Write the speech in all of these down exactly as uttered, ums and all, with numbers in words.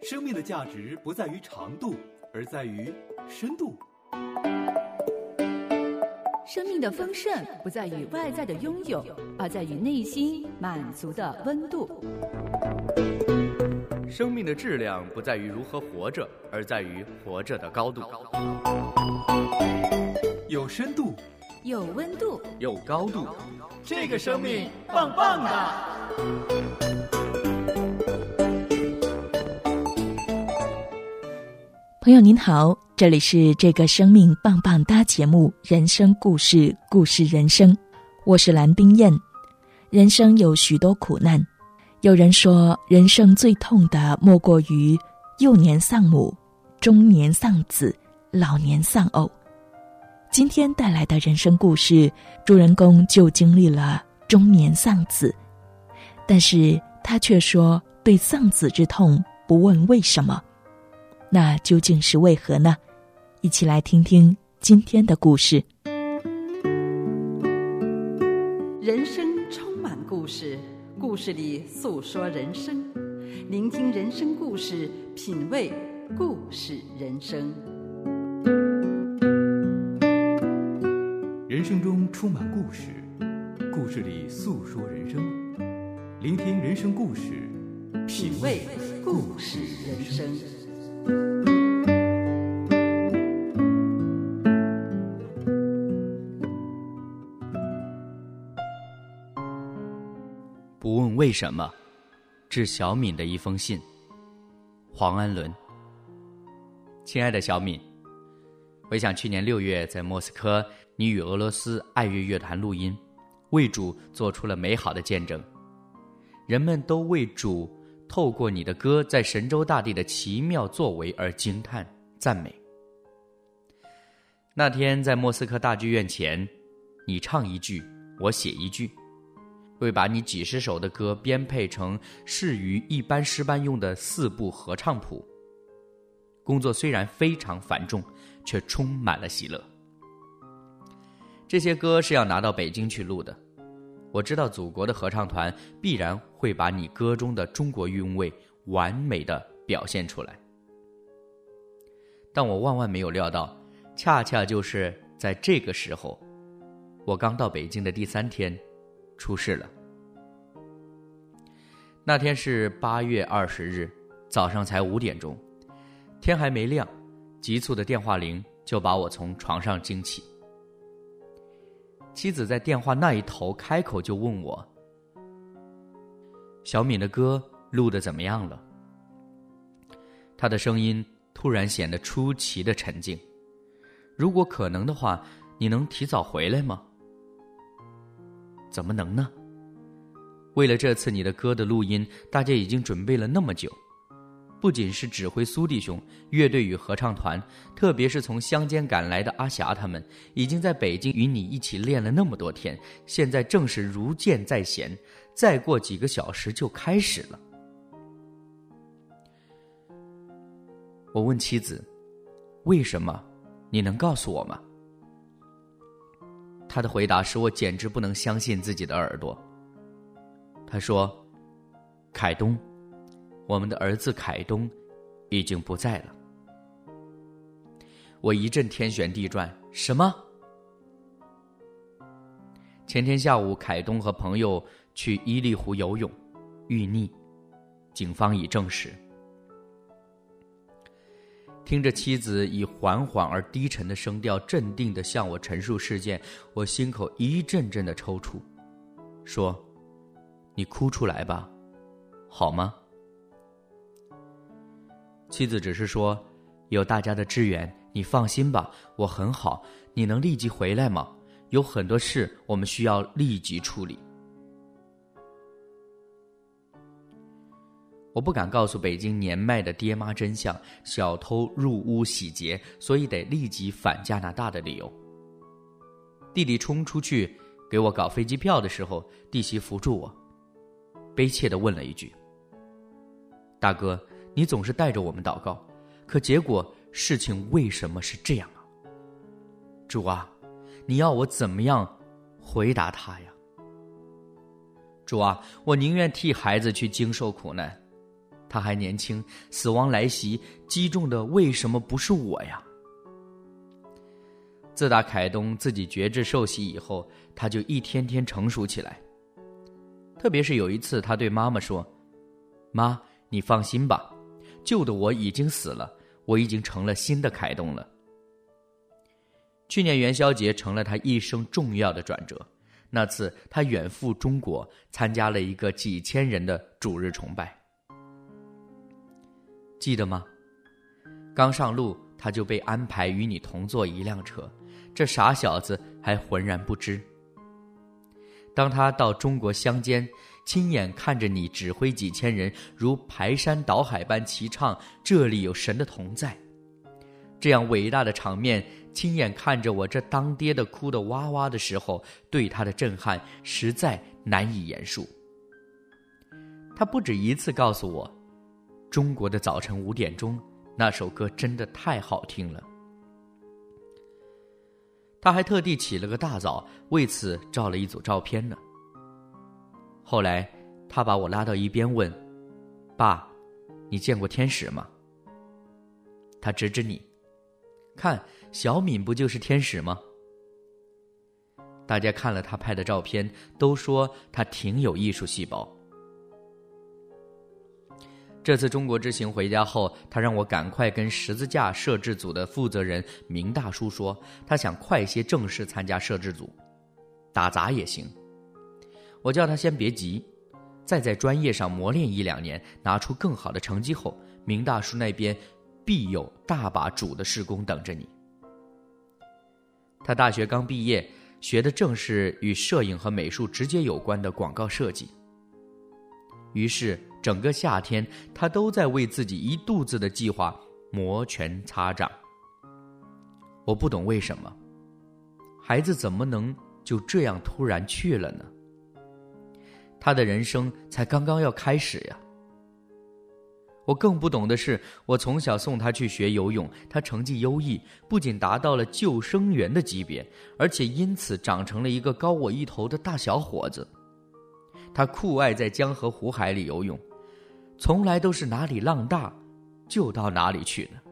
生命的价值不在于长度，而在于深度。 生命的丰盛不在于外在的拥有，而在于内心满足的温度。 生命的质量不在于如何活着，而在于活着的高度。 有深度， 有温度， 有高度， 这个生命棒棒的。 朋友您好，这里是这个生命棒棒哒节目人生故事，故事人生，我是蓝冰燕。人生有许多苦难，有人说人生最痛的莫过于幼年丧母，中年丧子，老年丧偶。今天带来的人生故事，主人公就经历了中年丧子，但是他却说对丧子之痛不问为什么。那究竟是为何呢？一起来听听今天的故事。 人生充满故事，故事里诉说人生，聆听人生故事，品味故事人生。 人生中充满故事，故事里诉说人生，聆听人生故事， 品味故事人生。 不问为什么，致小敏的一封信。黄安伦。亲爱的小敏，回想去年六月在莫斯科你与俄罗斯爱乐乐团录音，为主做出了美好的见证，人们都为主透过你的歌在神州大地的奇妙作为而惊叹赞美。那天在莫斯科大剧院前，你唱一句我写一句，为把你几十首的歌编配成适于一般诗班用的四部合唱谱。工作虽然非常繁重，却充满了喜乐。这些歌是要拿到北京去录的，我知道祖国的合唱团必然会把你歌中的中国韵味完美地表现出来。但我万万没有料到，恰恰就是在这个时候，我刚到北京的第三天出事了。那天是八月二十日，早上才五点钟，天还没亮，急促的电话铃就把我从床上惊起。妻子在电话那一头开口就问我：小敏的歌录得怎么样了？她的声音突然显得出奇的沉静。如果可能的话，你能提早回来吗？怎么能呢？为了这次你的歌的录音，大家已经准备了那么久，不仅是指挥苏弟兄、乐队与合唱团，特别是从乡间赶来的阿霞他们，已经在北京与你一起练了那么多天，现在正是如箭在弦，再过几个小时就开始了。我问妻子：为什么？你能告诉我吗？他的回答使我简直不能相信自己的耳朵。他说：凯东，我们的儿子凯东已经不在了。我一阵天旋地转，什么？前天下午凯东和朋友去伊犁湖游泳，遇溺，警方已证实。听着妻子以缓缓而低沉的声调镇定地向我陈述事件，我心口一阵阵的抽搐，说：你哭出来吧，好吗？妻子只是说：有大家的支援，你放心吧，我很好，你能立即回来吗？有很多事我们需要立即处理。我不敢告诉北京年迈的爹妈真相，小偷入屋洗劫，所以得立即返加拿大的理由。弟弟冲出去给我搞飞机票的时候，弟媳扶住我，悲切地问了一句：大哥，你总是带着我们祷告，可结果事情为什么是这样啊？主啊，你要我怎么样回答他呀？主啊，我宁愿替孩子去经受苦难， 他还年轻，死亡来袭，击中的为什么不是我呀？自打凯东自己觉知受洗以后，他就一天天成熟起来。特别是有一次，他对妈妈说：“妈，你放心吧，旧的我已经死了，我已经成了新的凯东了。”去年元宵节成了他一生重要的转折。那次他远赴中国，参加了一个几千人的主日崇拜。记得吗？刚上路，他就被安排与你同坐一辆车，这傻小子还浑然不知。当他到中国乡间，亲眼看着你指挥几千人如排山倒海般齐唱这里有神的同在，这样伟大的场面，亲眼看着我这当爹的哭得哇哇的时候，对他的震撼实在难以言述。他不止一次告诉我，中国的早晨五点钟那首歌真的太好听了。他还特地起了个大早，为此照了一组照片呢。后来他把我拉到一边问：“爸，你见过天使吗？”他指指你，看，小敏不就是天使吗？大家看了他拍的照片，都说他挺有艺术细胞。这次中国之行回家后，他让我赶快跟十字架摄制组的负责人明大叔说，他想快些正式参加摄制组，打杂也行。我叫他先别急，再在专业上磨练一两年，拿出更好的成绩后，明大叔那边必有大把主的事工等着你。他大学刚毕业，学的正是与摄影和美术直接有关的广告设计。于是整个夏天，他都在为自己一肚子的计划摩拳擦掌。我不懂为什么，孩子怎么能就这样突然去了呢？他的人生才刚刚要开始呀。我更不懂的是，我从小送他去学游泳，他成绩优异，不仅达到了救生员的级别，而且因此长成了一个高我一头的大小伙子。他酷爱在江河湖海里游泳，从来都是哪里浪大就到哪里去呢。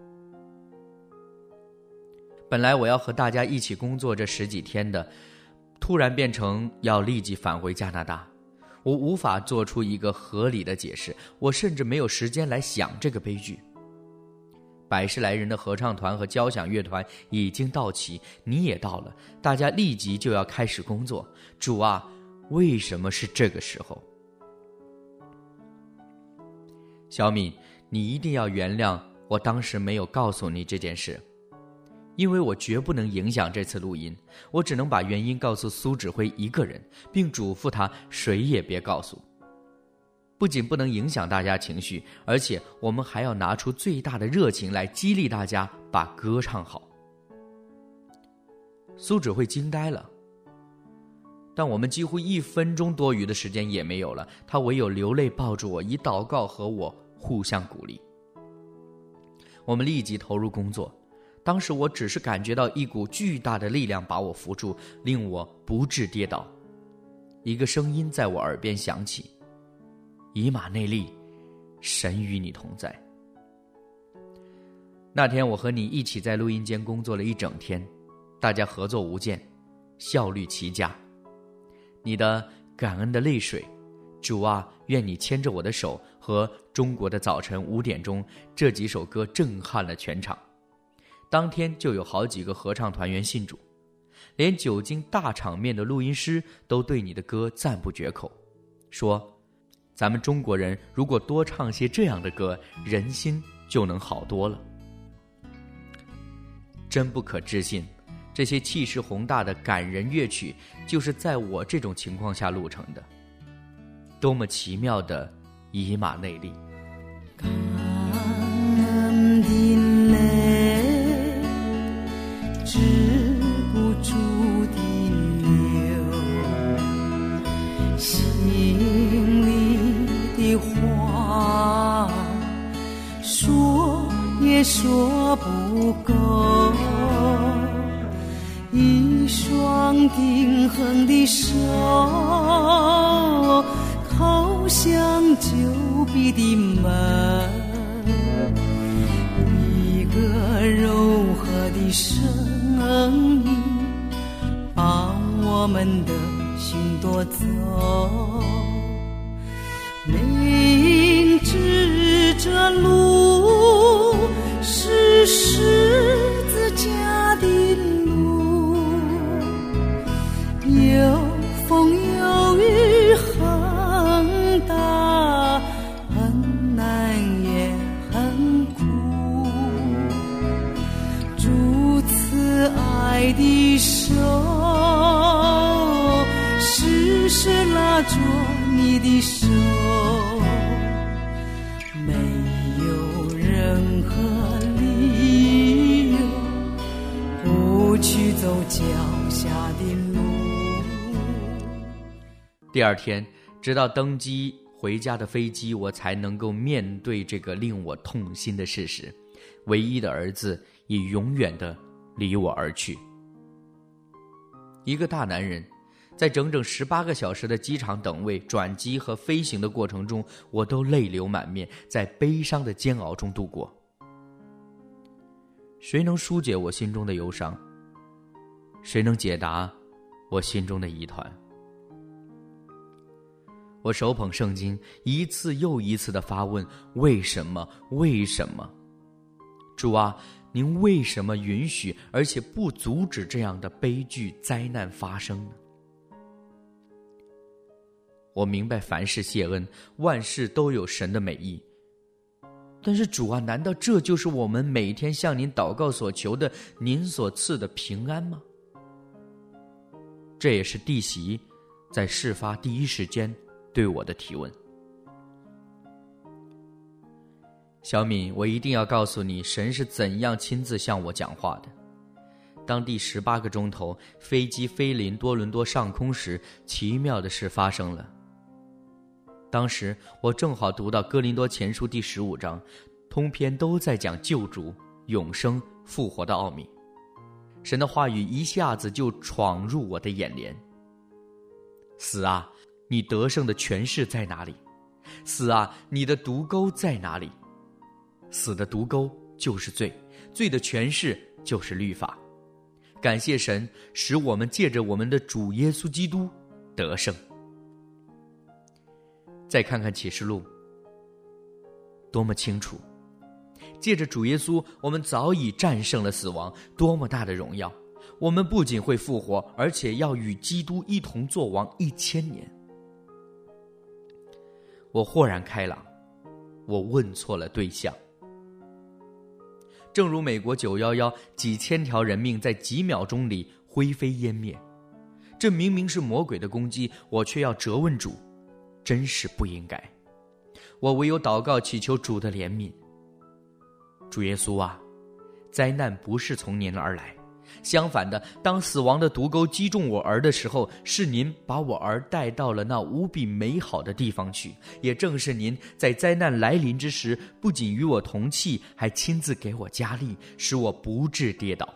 本来我要和大家一起工作这十几天的，突然变成要立即返回加拿大。我无法做出一个合理的解释，我甚至没有时间来想这个悲剧。百十来人的合唱团和交响乐团已经到齐，你也到了，大家立即就要开始工作。主啊，为什么是这个时候？小敏，你一定要原谅我当时没有告诉你这件事，因为我绝不能影响这次录音，我只能把原因告诉苏指挥一个人，并嘱咐他谁也别告诉。不仅不能影响大家情绪，而且我们还要拿出最大的热情来激励大家把歌唱好。苏指挥惊呆了，但我们几乎一分钟多余的时间也没有了，他唯有流泪抱住我，以祷告和我互相鼓励。我们立即投入工作，当时我只是感觉到一股巨大的力量把我扶住，令我不致跌倒。一个声音在我耳边响起：以马内利，神与你同在。那天我和你一起在录音间工作了一整天，大家合作无间，效率奇佳。你的感恩的泪水，主啊，愿你牵着我的手，和中国的早晨五点钟这几首歌震撼了全场。当天就有好几个合唱团员信主，连久经大场面的录音师都对你的歌赞不绝口，说咱们中国人如果多唱些这样的歌，人心就能好多了。真不可置信，这些气势宏大的感人乐曲就是在我这种情况下录成的，多么奇妙的以马内利。 止不住的流，心里的话说也说不够，一双定恒的手靠向久闭的门， 生命，把我们的心夺走。明知这路是十字架的路，有风有雨很大，很难也很苦。主慈爱的手时时拉着你的手，没有任何理由不去走脚下的路。 第二天，直到登机回家的飞机，我才能够面对这个令我痛心的事实：唯一的儿子已永远地离我而去。一个大男人，在整整十八个小时的机场等位、转机和飞行的过程中，我都泪流满面，在悲伤的煎熬中度过。谁能疏解我心中的忧伤？谁能解答我心中的疑团？我手捧圣经，一次又一次地发问：为什么？为什么？主啊，您为什么允许而且不阻止这样的悲剧灾难发生呢？我明白凡事谢恩，万事都有神的美意。但是主啊，难道这就是我们每天向您祷告所求的您所赐的平安吗？这也是弟媳在事发第一时间对我的提问。小敏，我一定要告诉你，神是怎样亲自向我讲话的。当第十八个钟头飞机飞临多伦多上空时，奇妙的事发生了。当时我正好读到哥林多前书第十五章，通篇都在讲救主、永生、复活的奥秘。神的话语一下子就闯入我的眼帘。死啊，你得胜的权势在哪里？死啊，你的毒钩在哪里？死的毒钩就是罪，罪的权势就是律法。感谢神，使我们借着我们的主耶稣基督得胜。再看看启示录，多么清楚！借着主耶稣，我们早已战胜了死亡，多么大的荣耀！我们不仅会复活，而且要与基督一同作王一千年。我豁然开朗，我问错了对象。正如美国九一一，几千条人命在几秒钟里灰飞烟灭，这明明是魔鬼的攻击，我却要责问主，真是不应该。我唯有祷告祈求主的怜悯。主耶稣啊，灾难不是从您而来，相反的，当死亡的毒钩击中我儿的时候，是您把我儿带到了那无比美好的地方去。也正是您在灾难来临之时，不仅与我同气，还亲自给我加力，使我不致跌倒。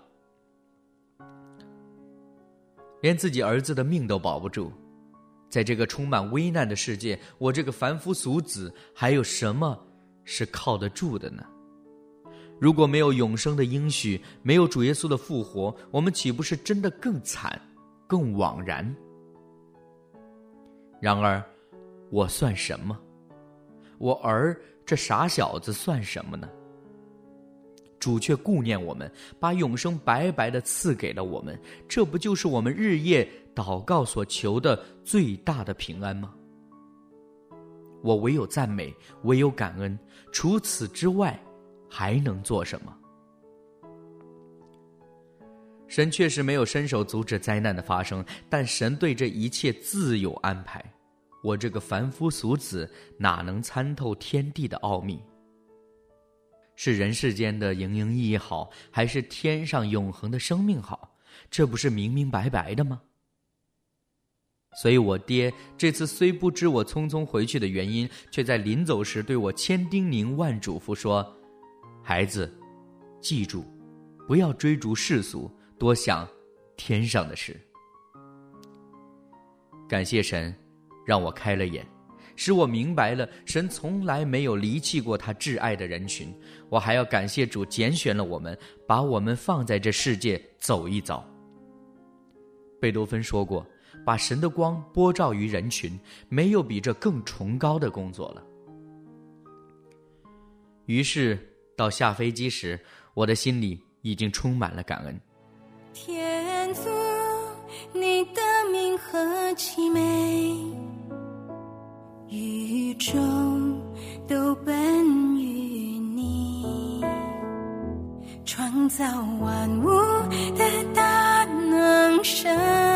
连自己儿子的命都保不住，在这个充满危难的世界，我这个凡夫俗子还有什么是靠得住的呢？如果没有永生的应许，没有主耶稣的复活，我们岂不是真的更惨，更枉然？然而，我算什么？我儿这傻小子算什么呢？主却顾念我们，把永生白白地赐给了我们，这不就是我们日夜祷告所求的最大的平安吗？我唯有赞美，唯有感恩，除此之外还能做什么？神确实没有伸手阻止灾难的发生，但神对这一切自有安排。我这个凡夫俗子哪能参透天地的奥秘？是人世间的营营役役好，还是天上永恒的生命好？这不是明明白白的吗？所以我爹这次虽不知我匆匆回去的原因，却在临走时对我千叮咛万嘱咐说：孩子，记住，不要追逐世俗，多想天上的事。感谢神，让我开了眼， 使我明白了神从来没有离弃过他挚爱的人群。我还要感谢主拣选了我们，把我们放在这世界走一遭。贝多芬说过，把神的光播照于人群，没有比这更崇高的工作了。于是到下飞机时，我的心里已经充满了感恩。 天父，你的名何其美，宇宙都奔于你，创造万物的大能神，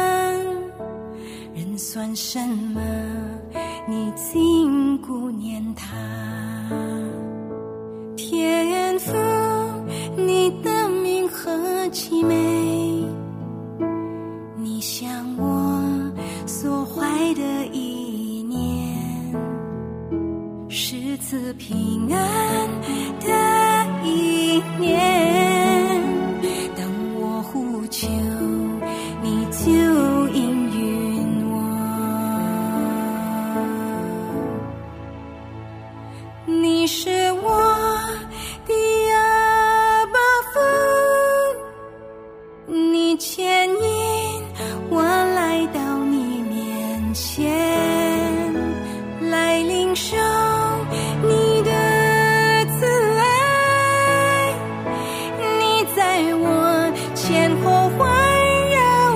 人算什么？你竟顾念他。天父，你的名何其美，你向我所怀的意念，是赐平安的意念。当我呼求，你就应允我。你是我的阿爸父，你牵引我来到你面前，来领受你的慈爱，你在我前后环绕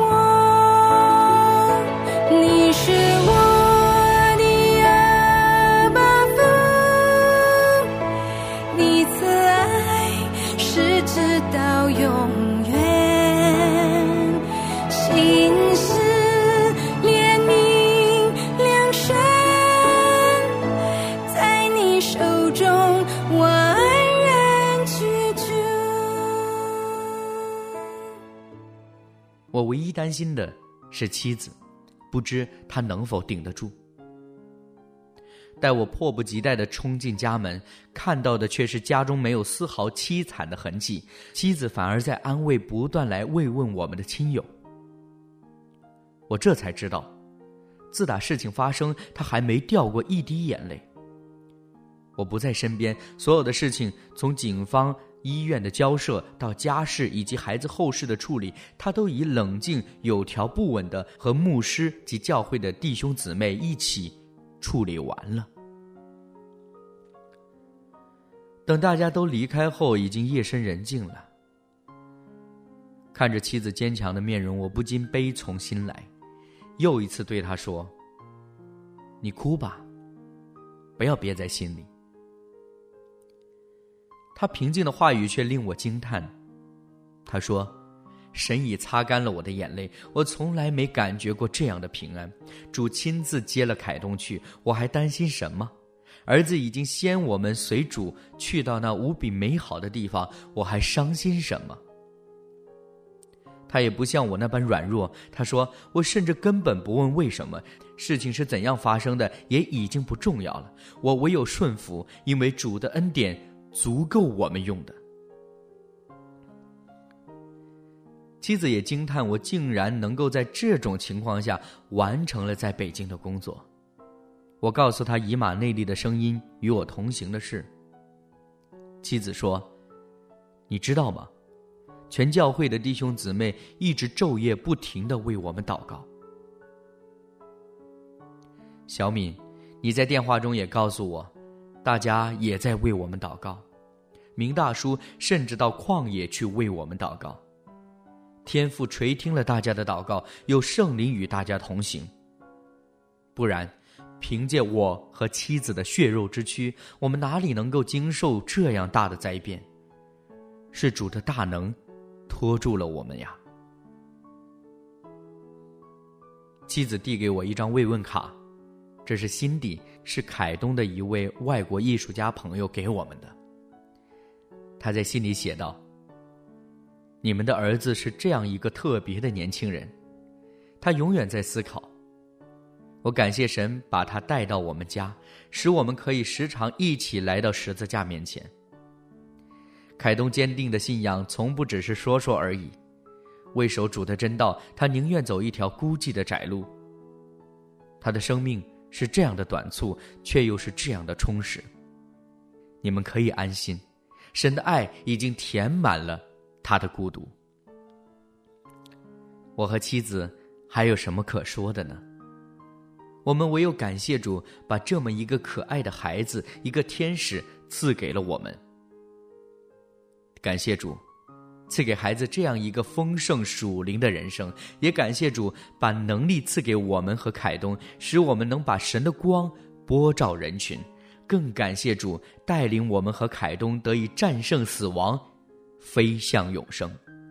我。你是我的阿爸父，你慈爱是直到永远，心事怜悯良善，在你手中我安然居住。 我唯一担心的是妻子，不知她能否顶得住。待我迫不及待地冲进家门，看到的却是家中没有丝毫凄惨的痕迹，妻子反而在安慰不断来慰问我们的亲友。我这才知道，自打事情发生，她还没掉过一滴眼泪。我不在身边，所有的事情从警方、医院的交涉到家事以及孩子后事的处理，她都以冷静、有条不紊地和牧师及教会的弟兄姊妹一起处理完了。等大家都离开后，已经夜深人静了。看着妻子坚强的面容，我不禁悲从心来，又一次对她说：你哭吧，不要憋在心里。她平静的话语却令我惊叹。她说：神已擦干了我的眼泪，我从来没感觉过这样的平安。主亲自接了凯东去，我还担心什么？儿子已经先我们随主去到那无比美好的地方，我还伤心什么？他也不像我那般软弱，他说：我甚至根本不问为什么，事情是怎样发生的也已经不重要了，我唯有顺服，因为主的恩典足够我们用的。妻子也惊叹我竟然能够在这种情况下完成了在北京的工作。我告诉他以马内利的声音与我同行的事。妻子说：你知道吗？全教会的弟兄姊妹一直昼夜不停地为我们祷告。小敏，你在电话中也告诉我，大家也在为我们祷告。明大叔甚至到旷野去为我们祷告。天父垂听了大家的祷告，有圣灵与大家同行。不然凭借我和妻子的血肉之躯，我们哪里能够经受这样大的灾变？是主的大能拖住了我们呀。妻子递给我一张慰问卡，这是辛迪，是凯东的一位外国艺术家朋友给我们的。他在信里写道：你们的儿子是这样一个特别的年轻人，他永远在思考。我感谢神把他带到我们家，使我们可以时常一起来到十字架面前。凯东坚定的信仰从不只是说说而已，为守主的真道，他宁愿走一条孤寂的窄路。他的生命是这样的短促，却又是这样的充实。你们可以安心，神的爱已经填满了他的孤独。我和妻子还有什么可说的呢？我们唯有感谢主，把这么一个可爱的孩子，一个天使赐给了我们。感谢主赐给孩子这样一个丰盛属灵的人生，也感谢主把能力赐给我们和凯东，使我们能把神的光播照人群。更感谢主带领我们和凯东得以战胜死亡，飞向永生。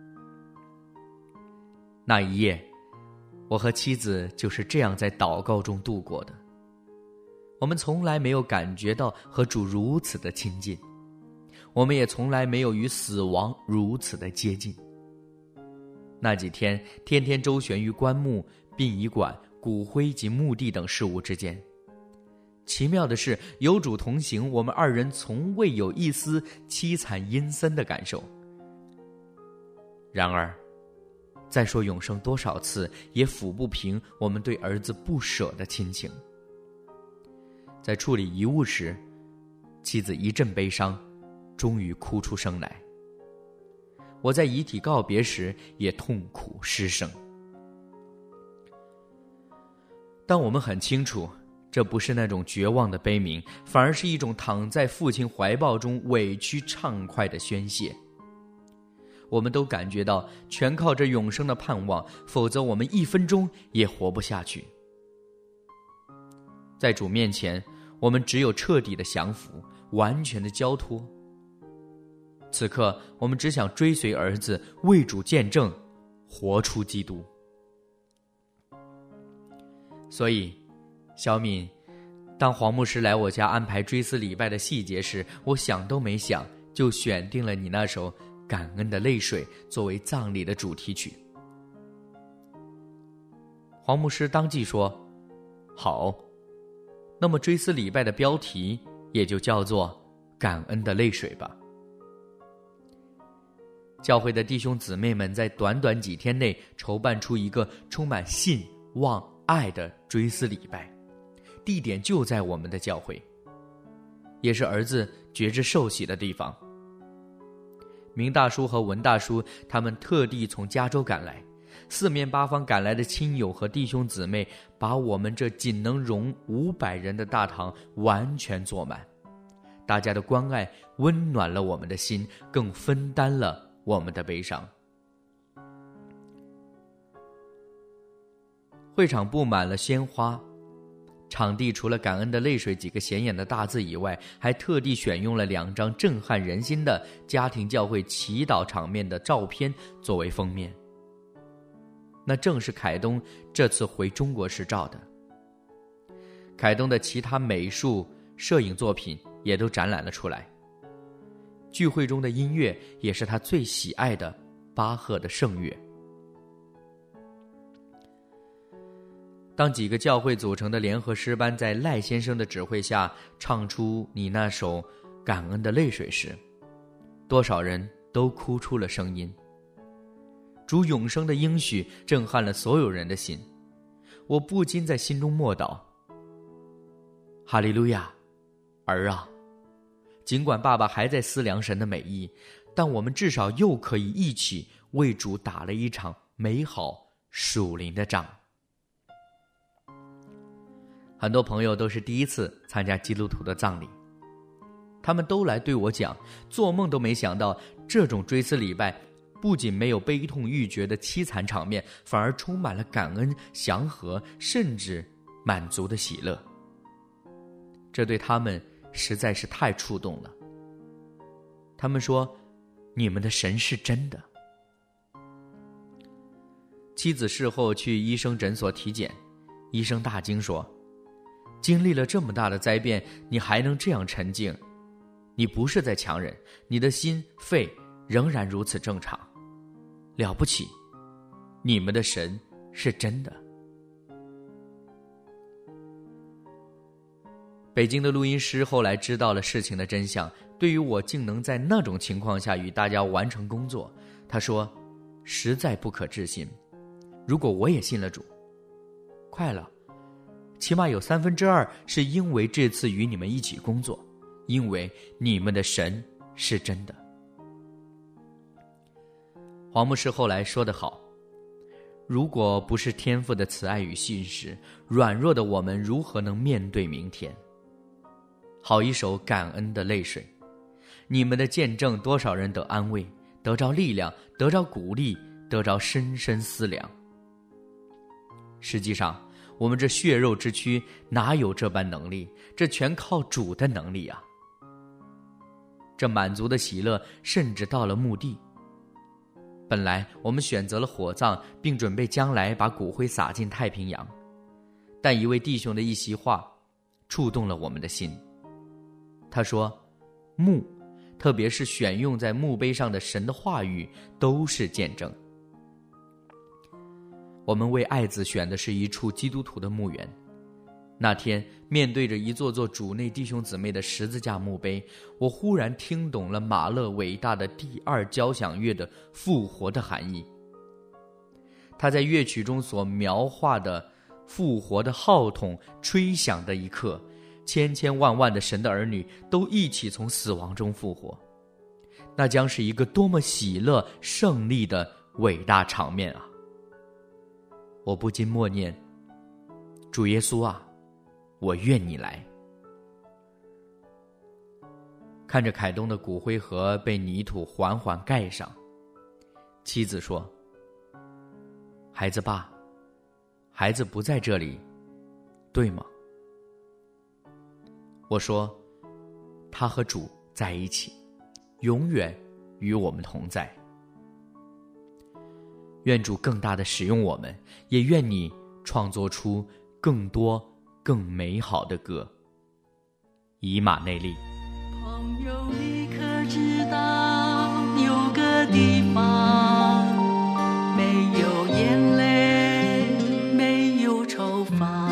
那一夜，我和妻子就是这样在祷告中度过的。我们从来没有感觉到和主如此的亲近，我们也从来没有与死亡如此的接近。那几天，天天周旋于棺木、殡仪馆、骨灰及墓地等事物之间。奇妙的是，有主同行，我们二人从未有一丝凄惨阴森的感受。然而，再说永生多少次，也抚不平我们对儿子不舍的亲情。在处理遗物时，妻子一阵悲伤，终于哭出声来。我在遗体告别时也痛苦失声。但我们很清楚，这不是那种绝望的悲鸣，反而是一种躺在父亲怀抱中委屈畅快的宣泄。我们都感觉到全靠着永生的盼望，否则我们一分钟也活不下去。在主面前，我们只有彻底的降服，完全的交托。此刻，我们只想追随儿子，为主见证，活出基督。所以，小敏，当黄牧师来我家安排追思礼拜的细节时，我想都没想，就选定了你那首《感恩的泪水》作为葬礼的主题曲。黄牧师当即说：“好，那么追思礼拜的标题也就叫做《感恩的泪水》吧。”教会的弟兄姊妹们在短短几天内筹办出一个充满信、望、爱的追思礼拜，地点就在我们的教会，也是儿子觉知受洗的地方。明大叔和文大叔他们特地从加州赶来，四面八方赶来的亲友和弟兄姊妹把我们这仅能容五百人的大堂完全坐满。大家的关爱温暖了我们的心，更分担了我们的悲伤。会场布满了鲜花，场地除了感恩的泪水几个显眼的大字以外，还特地选用了两张震撼人心的家庭教会祈祷场面的照片作为封面。那正是凯东这次回中国时照的。凯东的其他美术、摄影作品也都展览了出来。聚会中的音乐也是他最喜爱的巴赫的圣乐。当几个教会组成的联合诗班在赖先生的指挥下唱出你那首感恩的泪水时，多少人都哭出了声音。主永生的应许震撼了所有人的心，我不禁在心中默祷：哈利路亚，儿啊！尽管爸爸还在思量神的美意，但我们至少又可以一起为主打了一场美好属灵的仗。很多朋友都是第一次参加基督徒的葬礼，他们都来对我讲，做梦都没想到这种追思礼拜不仅没有悲痛欲绝的凄惨场面，反而充满了感恩、祥和，甚至满足的喜乐。这对他们实在是太触动了。他们说，你们的神是真的。妻子事后去医生诊所体检，医生大惊说，经历了这么大的灾变，你还能这样沉静，你不是在强忍，你的心肺仍然如此正常，了不起，你们的神是真的。北京的录音师后来知道了事情的真相，对于我竟能在那种情况下与大家完成工作，他说，实在不可置信，如果我也信了主，快了， 起码有三分之二是因为这次与你们一起工作，因为你们的神是真的。黄牧师后来说得好，如果不是天父的慈爱与信实，软弱的我们如何能面对明天？好一首感恩的泪水，你们的见证多少人得安慰，得着力量，得着鼓励，得着深深思量。实际上我们这血肉之躯哪有这般能力？这全靠主的能力啊！这满足的喜乐甚至到了墓地。本来我们选择了火葬，并准备将来把骨灰撒进太平洋，但一位弟兄的一席话触动了我们的心。他说，墓，特别是选用在墓碑上的神的话语，都是见证。我们为爱子选的是一处基督徒的墓园。那天面对着一座座主内弟兄姊妹的十字架墓碑，我忽然听懂了马勒伟大的第二交响乐的复活的含义。他在乐曲中所描画的复活的号筒吹响的一刻，千千万万的神的儿女都一起从死亡中复活，那将是一个多么喜乐胜利的伟大场面啊！我不禁默念，主耶稣啊，我愿你来。看着凯东的骨灰盒被泥土缓缓盖上，妻子说，孩子爸，孩子不在这里，对吗？我说，他和主在一起，永远与我们同在。愿主更大的使用我们，也愿你创作出更多更美好的歌。以马内利。 朋友，你可知道有个地方没有眼泪，没有愁烦？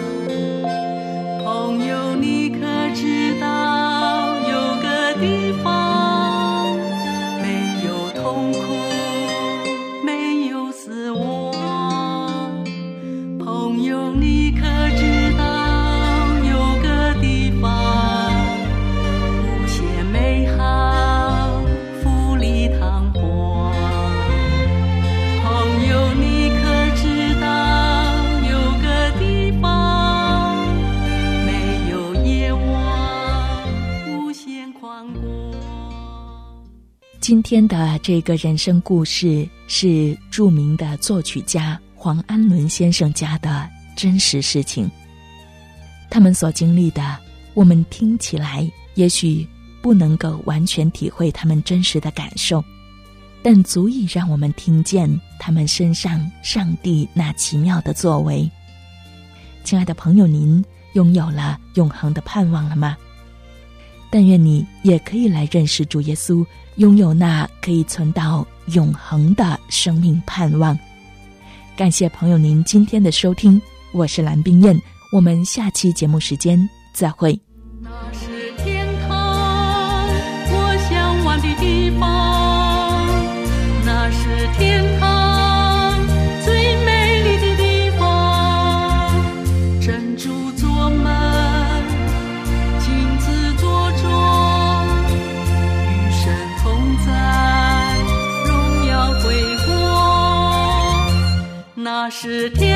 朋友，你可知道有个地方没有痛苦，没有死亡？朋友，你可知道有个地方无限美好，富丽堂皇？朋友，你可知道有个地方没有夜晚，无限宽广？ 今天的这个人生故事是著名的作曲家黄安伦先生家的真实事情。他们所经历的，我们听起来也许不能够完全体会他们真实的感受，但足以让我们听见他们身上上帝那奇妙的作为。亲爱的朋友，您拥有了永恒的盼望了吗？但愿你也可以来认识主耶稣，拥有那可以存到永恒的生命盼望。感谢朋友您今天的收听，我是蓝冰燕，我们下期节目时间再会。 那是天堂，我向往的地方，那是天堂最美丽的地方。珍珠做门，金子做钟，与神同在，荣耀辉煌。那是天